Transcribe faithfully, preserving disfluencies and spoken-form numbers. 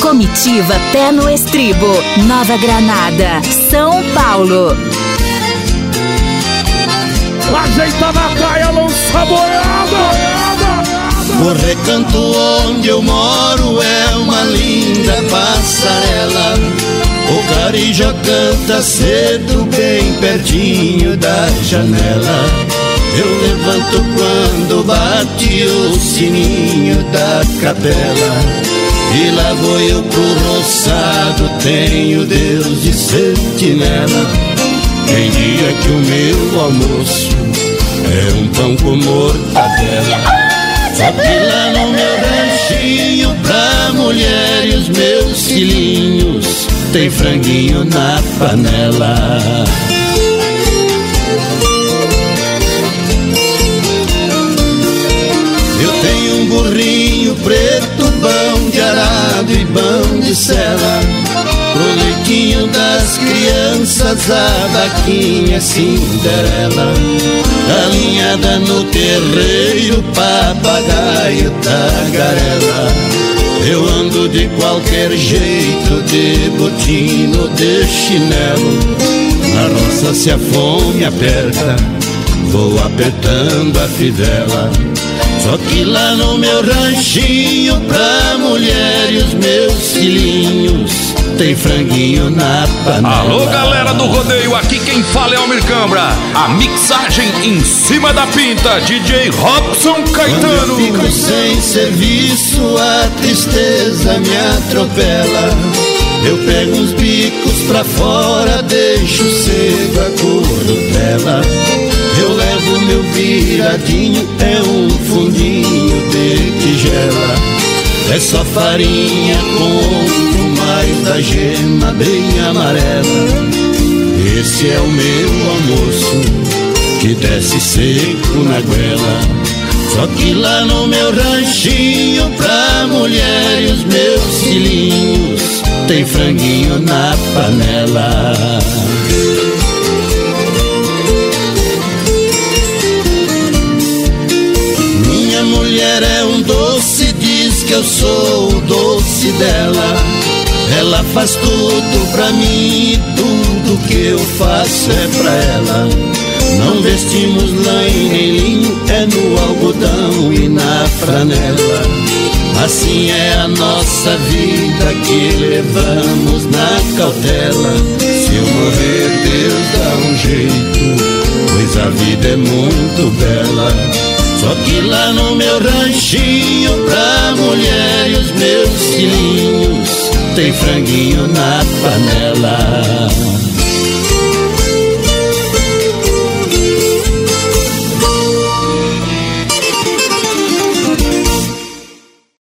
Comitiva Pé no Estribo, Nova Granada, São Paulo. Ajeita na praia, lança boiada. O recanto onde eu moro é uma linda passarela. O carijó canta cedo bem pertinho da janela. Eu levanto quando bate o sininho da capela. E lá vou eu pro roçado, tenho Deus de sentinela. Tem dia que o meu almoço é um pão com mortadela. Só que lá no meu ranchinho, pra mulher e os meus filhinhos, tem franguinho na panela. Eu tenho um burrinho preto, bom de arado e bom de sela. Pro leitinho das crianças, a vaquinha Cinderela. Alinhada no terreiro, papagaio, tagarela. Eu ando de qualquer jeito, de botino, de chinelo. Na roça se a fome aperta, vou apertando a fivela. Só que lá no meu ranchinho, pra mulher e os meus filhinhos, tem franguinho na panela. Alô, galera do rodeio, aqui quem fala é Almir Cambra. A mixagem em cima da pinta, D J Robson Caetano. Quando eu fico sem serviço, a tristeza me atropela. Eu pego uns bicos pra fora, deixo cedo a corrupela. Eu levo meu viradinho, é um fundinho de tigela. É só farinha com ovo, mais da gema bem amarela. Esse é o meu almoço, que desce seco na goela. Só que lá no meu ranchinho, pra mulher e os meus filhinhos, tem franguinho na panela. Minha mulher é um doce, diz que eu sou o doce dela. Ela faz tudo pra mim e tudo que eu faço é pra ela. Não vestimos lã e nem linho, é no algodão e na franela. Assim é a nossa vida que levamos na cautela. Se eu morrer, Deus dá um jeito, pois a vida é muito bela. Só que lá no meu ranchinho, pra mulher e os meus filhinhos, tem franguinho na panela.